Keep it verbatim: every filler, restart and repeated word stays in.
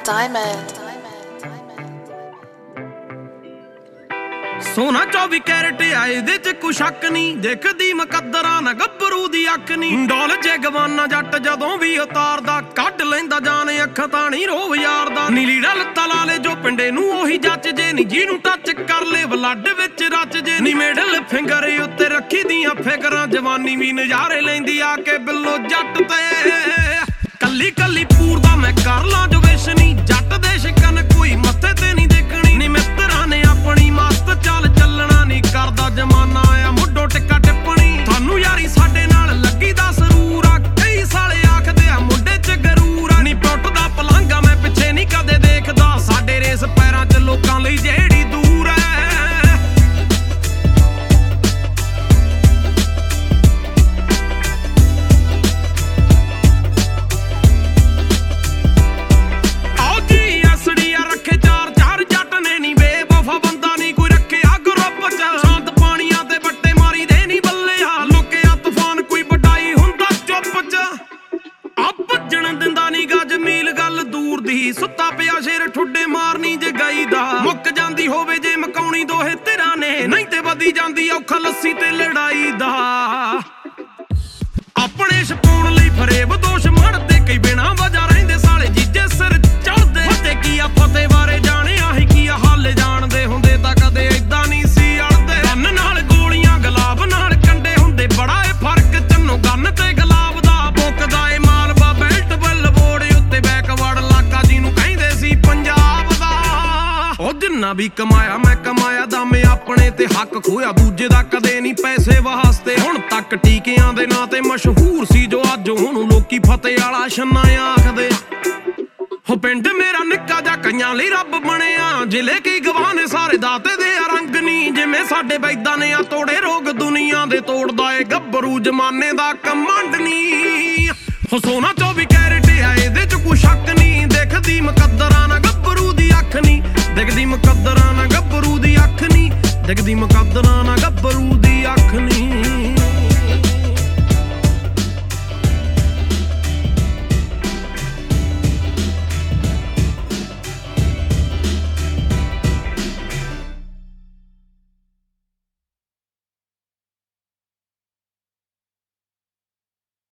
Diamond. सोना चौबी carat आए दे च कोई शक नहीं, देखदी मुकद्दरा ना गब्बरू दी अख नहीं। डोल जे गवाना जट जदों भी उतारदा, कढ लैंदा जान अख ताणी रोव यार दा। नीली डल तला ले जो पिंडे नू ओही जच जे नी, जिनू टच कर ले ब्लड विच रच जे नी। मिडल फिंगर उत्ते रखी दियां फिकरां, जवानी भी नज़ारे लैंदी आके बिल्लो जट ते। कली कली पूरदा मैं कर ला जो विश नी, जट दे शिकन कोई मत्थे ते नहीं देखनी। नी मित्तरां ने अपनी मस्त चाल चलना, नहीं करदा जमाना आया मुड्डो टिक्का टिप्पणी। थानू यारी साडे नाल लगी दा सरूर आ, कई साले आखदे आ मुंडे च गरूर आ। नी पुटदा पलांगा मैं पिछे नहीं कदे देखदा, साडे रेस पैरां च लोकां लई जेड़ी दूर है। सुत्ता पिया शेर ठुड्डे मारनी जे गई दा, मुक जांदी होवे जे मकाउणी दोहे तेरा ने, नहीं ते वधी जांदी औखा लस्सी ते लड़ाई दा। अपने छपाउण लई फरेब दोष मड़दे, कई बिना वजह रहिंदे साले जीजे सिर चढ़दे। फते की आ फते बारे जाने आही की आ हाले जाणदे हुंदे तां कदे इदां नहीं सी अड़दे। गन नाल गोलियां गुलाब नाल कंडे हुंदे, बड़ा ए फर्क चन्नो गन ते गुलाब दा। मुकदा ए मालवा बेल्ट बल बोड़ उत्ते बैकवर्ड लाका जिनू कहिंदे सी पंजाब दा। ओ जिन्ना भी कमाया मैं कमाया दम अपने ते, हक खोया दूजे दा कदे नहीं पैसे वास्ते। हुण तक टीकियां दे नां ते मशहूर सी जो अज हुण लोकी फते वाला छन्ना आखदे। हो पिंड मेरा निक्का जा कईयां लई रब बणिया, जिले की गवाह ने सारे दाते दे रंग नी। जिवें साडे बैदां ने आ तोड़े रोग दुनिया दे, तोड़दा ए गब्बरू जमाने दा कमंड नी। हो सोना चौबी कैरेट आए दे च कोई शक नहीं, देखदी मुकद्दरा ना गब्बरू दी अख नी। देखदी मुकद्दरा ना गब्बरू दी अख नी, देखदी मुकद्दरा